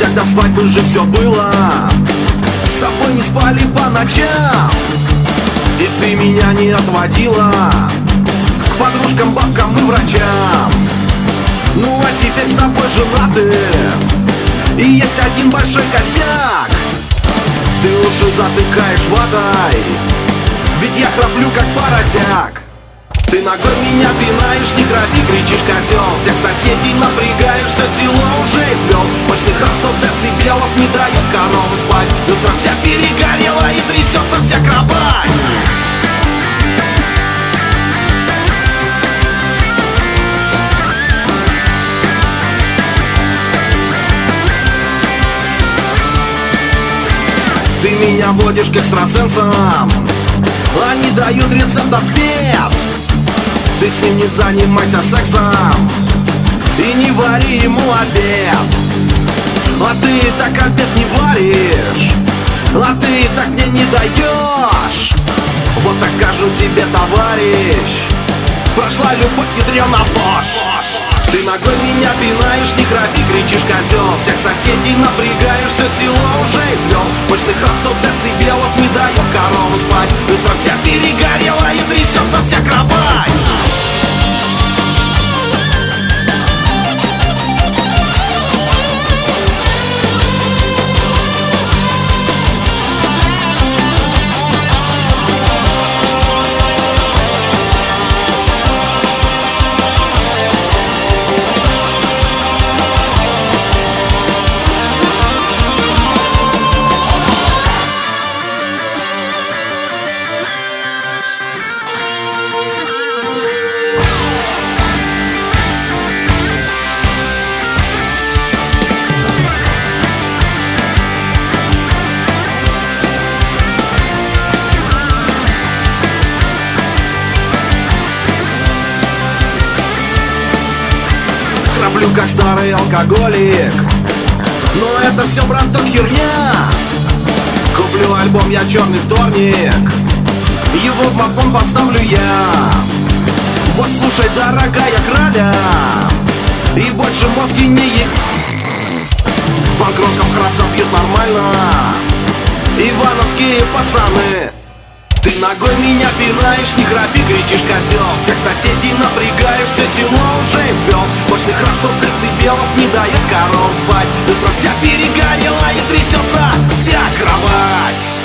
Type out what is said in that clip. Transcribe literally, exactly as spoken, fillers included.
Хотят до свадьбы же все было, с тобой не спали по ночам, и ты меня не отводила к подружкам, бабкам и врачам. Ну а теперь с тобой женаты, и есть один большой косяк: ты уши затыкаешь ватой, ведь я храплю как поросяк. Ты ногой меня пинаешь, не храпи, кричишь, козел. Всех соседей напрягаешь, все село уже извел. Мощный храп сто децибелов не дает корову спать. Люстра вся перегорела и трясется вся кровать. Ты меня водишь к экстрасенсам, они дают рецепт от бед. Ты с ним не занимайся сексом и не вари ему обед. А ты и так обед не варишь, а ты и так мне не даешь. Вот так скажу тебе, товарищ, прошла любовь, ядрёна ложь. Ты ногой меня пинаешь, не храпи, кричишь, козел. Всех соседей напрягаешь, все село уже извел. Мощный храп сто децибелов не дает корову спать. Люстра вся перегорела и трясется вся кровать. Храплю как старый алкоголик, но это все, брат, только херня. Куплю альбом я «Черный вторник», его в мафон поставлю я. Вот слушай, дорогая краля, и больше мозги не е... Панк-роком храп забьют нормально ивановские пацаны. Ты ногой меня пинаешь, не храпи, кричишь, козел. Всех соседей напрягаешь, все село уже извел. Мощный храп сто децибелов не дает коров спать. Люстра вся перегорела и трясется вся кровать.